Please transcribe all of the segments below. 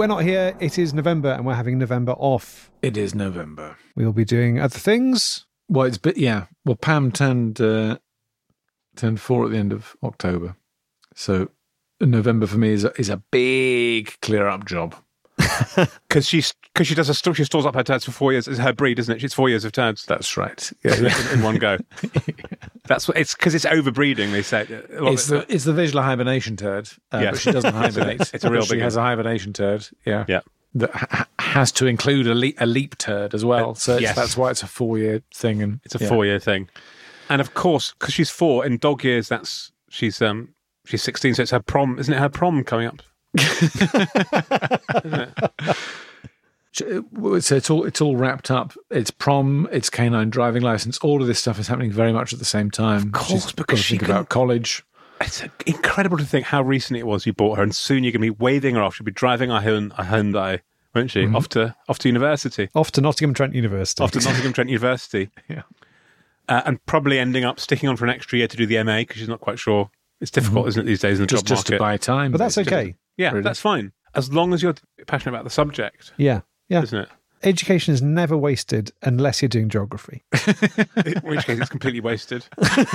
we're not here. It is November and we're having November off. It is November. We'll be doing other things. Well, Well, Pam turned 4 at the end of October. So November for me is a big clear up job. Because she stores up her turds for 4 years. It's her breed, isn't it? It's 4 years of turds. That's right. In one go. That's what it's because it's overbreeding. They say it's the visual hibernation turd, but she doesn't hibernate. It's a real. She has a hibernation turd. Yeah. That has to include a leap turd as well. So that's why it's a 4 year thing, and it's a 4 year thing. And of course, because she's 4 in dog years, she's 16, so it's her prom, isn't it? Her prom coming up. Isn't it? So it's all wrapped up. It's prom, it's canine driving license. All of this stuff is happening very much at the same time. Of course, because she think about college. It's incredible to think how recently it was you bought her, and soon you're going to be waving her off. She'll be driving a Hyundai, won't she? Mm-hmm. Off to university. Off to Nottingham Trent University. Yeah. And probably ending up sticking on for an extra year to do the MA because she's not quite sure. It's difficult, isn't it, these days in the job market? Just to buy time. But that's okay. Yeah, really. That's fine. As long as you're passionate about the subject. Yeah. Isn't it? Education is never wasted unless you're doing geography. In which case it's completely wasted.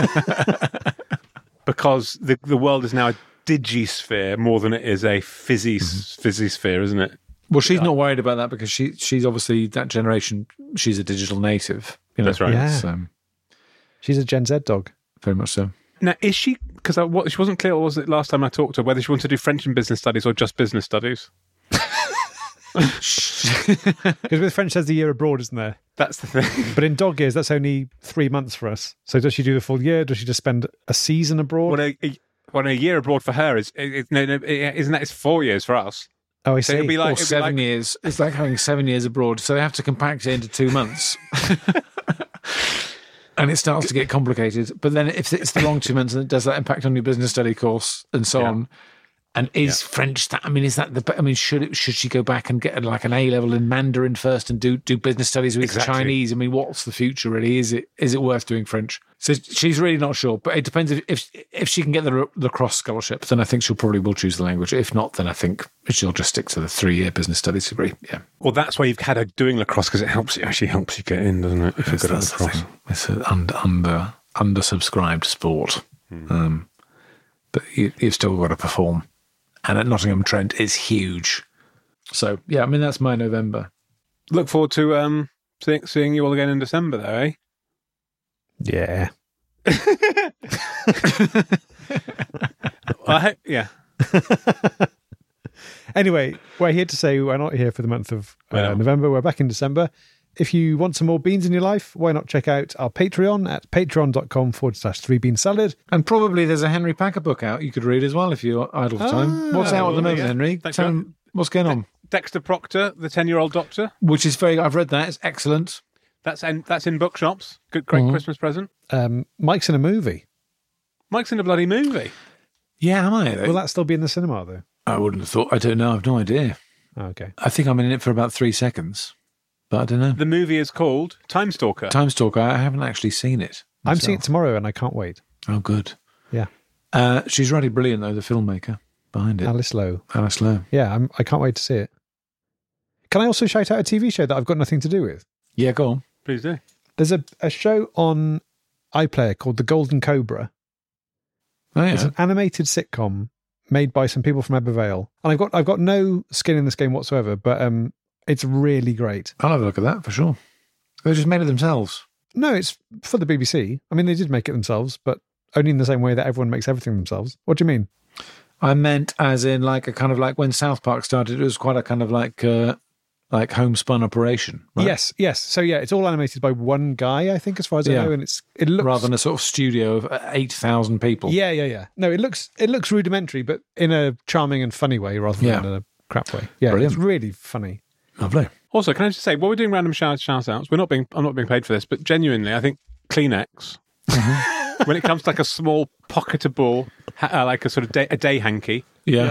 Because the world is now a digisphere more than it is a physisphere, isn't it? Well, she's not worried about that because she's obviously that generation. She's a digital native. That's right. Yeah. She's a Gen Z dog. Very much so. Now, is she, because she wasn't clear, was it last time I talked to her, whether she wanted to do French and business studies or just business studies? Because with French, there's the year abroad, isn't there? That's the thing. But in dog years, that's only 3 months for us. So does she do the full year? Does she just spend a season abroad? Well, a year abroad for her isn't that? It's 4 years for us. Oh, I see. So it'd be like 7 years. It's like having 7 years abroad. So they have to compact it into 2 months. And it starts to get complicated. But then if it's the long 2 months, and does that impact on your business study course and so on? And is French that? I mean, is that the? I mean, should she go back and get like an A level in Mandarin first and do business studies with Chinese? I mean, what's the future really? Is it worth doing French? So she's really not sure. But it depends if she can get the lacrosse scholarship, then I think she'll probably will choose the language. If not, then I think she'll just stick to the 3 year business studies degree. Yeah. Well, that's why you've had her doing lacrosse because it actually helps you get in, doesn't it? If you're good at lacrosse, it's an undersubscribed sport, but you've still got to perform. And at Nottingham Trent is huge. So, yeah, I mean, that's my November. Look forward to seeing you all again in December, though, eh? Yeah. Yeah. Anyway, we're here to say we're not here for the month of November. We're back in December. If you want some more beans in your life, why not check out our Patreon at patreon.com/3beansalad. And probably there's a Henry Packer book out you could read as well if you're idle for time. What's out at the moment, Henry? Tell me what's going on. Dexter Proctor, the 10-year-old doctor. Which is I've read that. It's excellent. That's in bookshops. Great Christmas present. Mike's in a movie. Mike's in a bloody movie. Yeah, am I? Will that still be in the cinema, though? I wouldn't have thought. I don't know. I've no idea. Oh, okay. I think I'm in it for about 3 seconds. But I don't know. The movie is called Time Stalker. Time Stalker. I haven't actually seen it myself. I'm seeing it tomorrow and I can't wait. Oh, good. Yeah. She's really brilliant, though, the filmmaker behind it. Alice Lowe. Yeah, I can't wait to see it. Can I also shout out a TV show that I've got nothing to do with? Yeah, go on. Please do. There's a show on iPlayer called The Golden Cobra. Oh, yeah. It's an animated sitcom made by some people from Ebbw Vale. And I've got no skin in this game whatsoever, but it's really great. I'll have a look at that for sure. They just made it themselves. No, it's for the BBC. I mean, they did make it themselves, but only in the same way that everyone makes everything themselves. What do you mean? I meant as in like a kind of like when South Park started, it was quite a kind of like homespun operation, right? Yes. So yeah, it's all animated by one guy, I think, as far as I know, and it looks rather than a sort of studio of 8,000 people. Yeah. No, it looks rudimentary, but in a charming and funny way rather than in a crap way. Yeah, brilliant. It's really funny. Lovely. Also, can I just say, while we're doing random shout outs, I'm not being paid for this, but genuinely, I think Kleenex, when it comes to like a small pocketable, like a sort of a day hanky,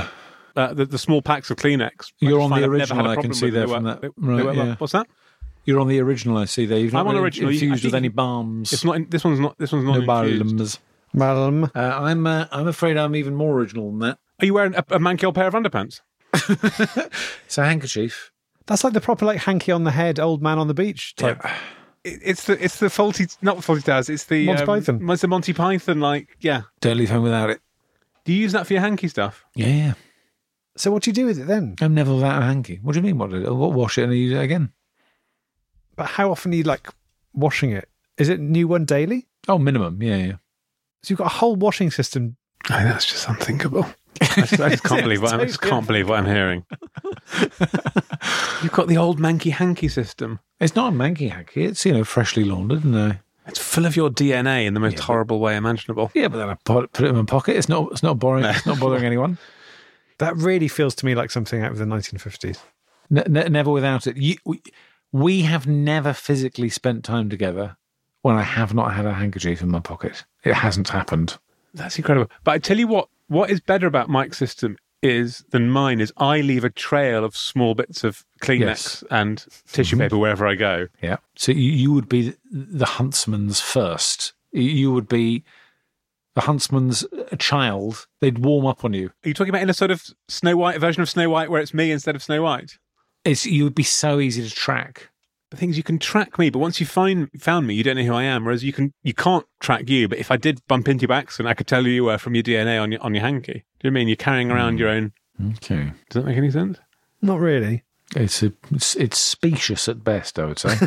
the small packs of Kleenex. You're on the original, I can see there from that. Right, What's that? You're on the original, I see there. You've not I'm on original. Infused with any balms. It's not. This one's not. No infused. Balm. I'm afraid I'm even more original than that. Are you wearing a Mankell pair of underpants? It's a handkerchief. That's like the proper like hanky on the head, old man on the beach type. Yeah. It's the faulty, not Faulty Towers. It's the Monty Python. It's the Monty Python. Don't leave home without it. Do you use that for your hanky stuff? Yeah. So what do you do with it then? I'm never without a hanky. What do you mean? What wash it and use it again? But how often are you like washing it? Is it new one daily? Oh, minimum. Yeah. So you've got a whole washing system. I think that's just unthinkable. I just can't believe what I'm hearing. You've got the old manky hanky system. It's not a manky hanky. It's freshly laundered and it's full of your DNA in the most horrible way imaginable. Yeah, but then I put it in my pocket. It's not boring. It's not bothering anyone. That really feels to me like something out of the 1950s. Never without it. We have never physically spent time together when I have not had a handkerchief in my pocket. It hasn't happened. That's incredible. But I tell you what is better about Mike's system than mine is I leave a trail of small bits of Kleenex and tissue paper wherever I go. Yeah. So you would be the huntsman's first. You would be the huntsman's child. They'd warm up on you. Are you talking about in a sort of Snow White version of Snow White where it's me instead of Snow White? You would be so easy to track. The thing is, you can track me, but once you found me, you don't know who I am. Whereas you can't track you. But if I did bump into you by accident, I could tell who you were from your DNA on your hanky. Do you know what I mean? You're carrying around your own. Okay. Does that make any sense? Not really. It's specious at best, I would say.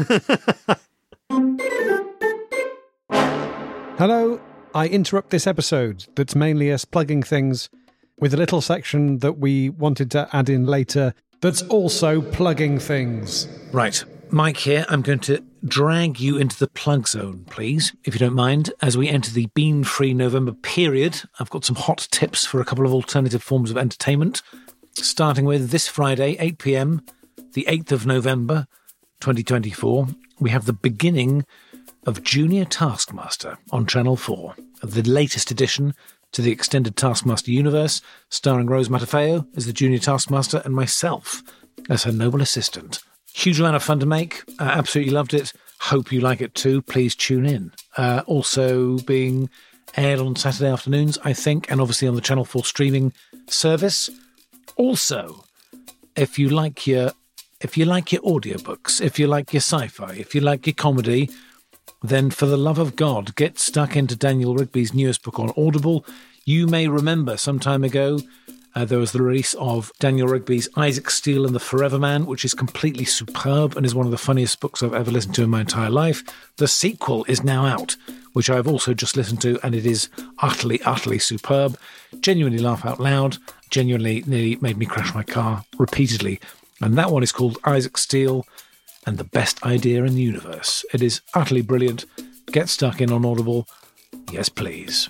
Hello. I interrupt this episode that's mainly us plugging things with a little section that we wanted to add in later that's also plugging things. Right. Mike here. I'm going to drag you into the plug zone, please, if you don't mind. As we enter the bean-free November period, I've got some hot tips for a couple of alternative forms of entertainment, starting with this Friday, 8 p.m, the 8th of November, 2024. We have the beginning of Junior Taskmaster on Channel 4, the latest addition to the extended Taskmaster universe, starring Rose Matafeo as the Junior Taskmaster and myself as her noble assistant. Huge amount of fun to make. Absolutely loved it. Hope you like it too. Please tune in. Also being aired on Saturday afternoons, I think, and obviously on the Channel 4 streaming service. Also, if you like your audiobooks, if you like your sci-fi, if you like your comedy, then for the love of God, get stuck into Daniel Rigby's newest book on Audible. You may remember some time ago there was the release of Daniel Rigby's Isaac Steele and the Forever Man, which is completely superb and is one of the funniest books I've ever listened to in my entire life. The sequel is now out, which I've also just listened to, and it is utterly, utterly superb. Genuinely laugh out loud. Genuinely nearly made me crash my car repeatedly. And that one is called Isaac Steele and the Best Idea in the Universe. It is utterly brilliant. Get stuck in on Audible. Yes, please.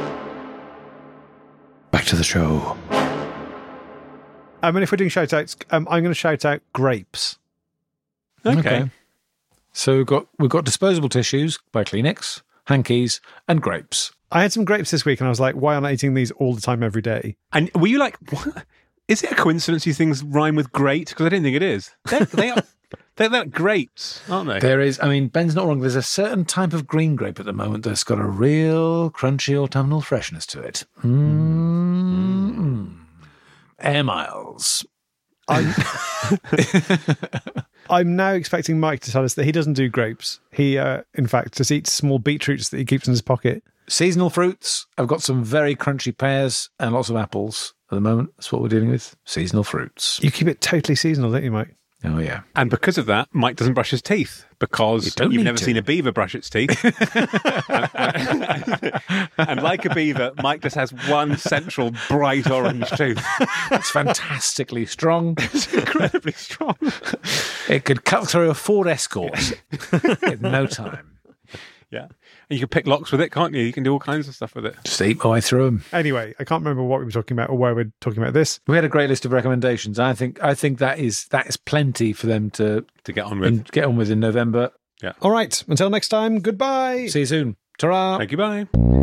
Back to the show. I mean, if we're doing shout-outs, I'm going to shout out grapes. Okay. So we've got disposable tissues by Kleenex, hankies, and grapes. I had some grapes this week, and I was like, why am I eating these all the time, every day? And were you like, what? Is it a coincidence these things rhyme with great? Because I don't think it is. They're like grapes, aren't they? There is, I mean, Ben's not wrong. There's a certain type of green grape at the moment that's got a real crunchy autumnal freshness to it. Air Miles. I'm now expecting Mike to tell us that he doesn't do grapes. He, in fact, just eats small beetroots that he keeps in his pocket. Seasonal fruits. I've got some very crunchy pears and lots of apples at the moment. That's what we're dealing with. Seasonal fruits. You keep it totally seasonal, don't you, Mike? Oh, yeah. And because of that, Mike doesn't brush his teeth because you've never seen a beaver brush its teeth. And like a beaver, Mike just has one central bright orange tooth. It's fantastically strong. It's incredibly strong. It could cut through a Ford Escort in no time. Yeah. And you can pick locks with it, can't you? You can do all kinds of stuff with it. Just eat my way through them. Anyway, I can't remember what we were talking about or why we're talking about this. We had a great list of recommendations. I think that is plenty for them to get on with. Get on with in November. Yeah. All right. Until next time, goodbye. See you soon. Ta-ra. Thank you, bye.